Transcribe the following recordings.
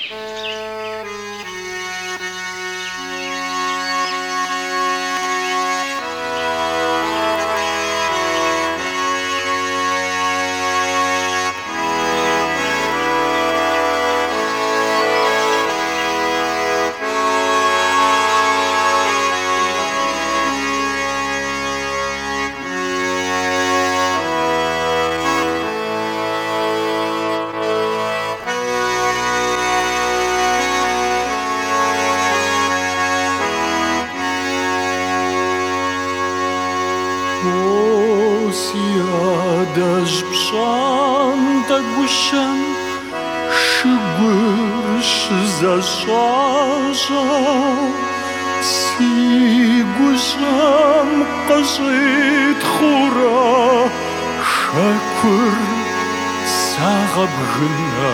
Siadash pshanta gushan shgur shzashasha si gusham qashit khura shakur sagabghna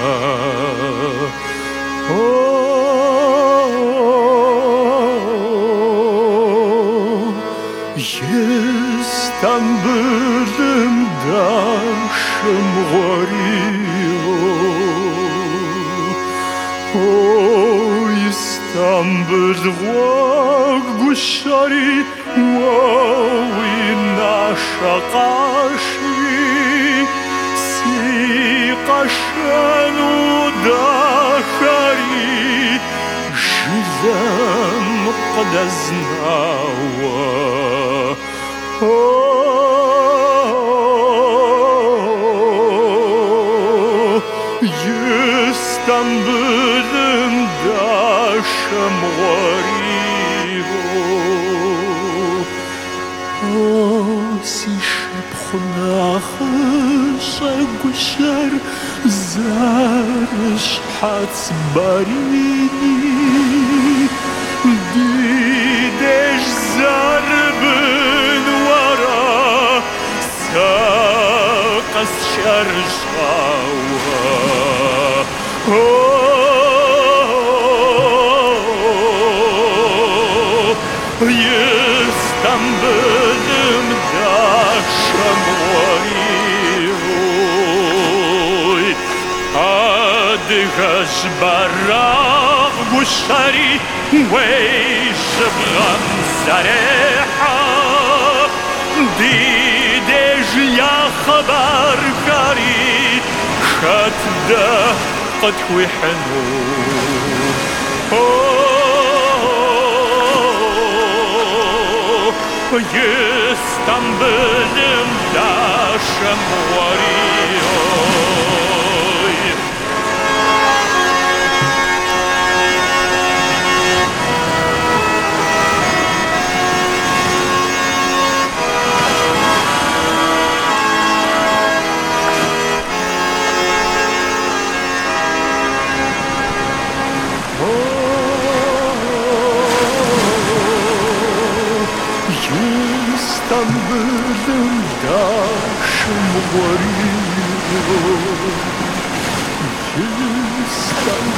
İstanbul'um daşım g'oriyo İstanbul vog gushari nasha qashi si qashanu dakhari jizam qdaznawa İstanbul'um daşım g'oriyo si shepxunakh shagusher zarsh hatzbarini didesh zarbun wara saqas sharshawa İstanbul'um daşım g'oriyo adghash baragh gushari ويشبغم سريحة ديدج يا خبر كاري خد قد وحنو يستنبلم داشم وريو İstanbul'um daşım g'oriyo İstanbul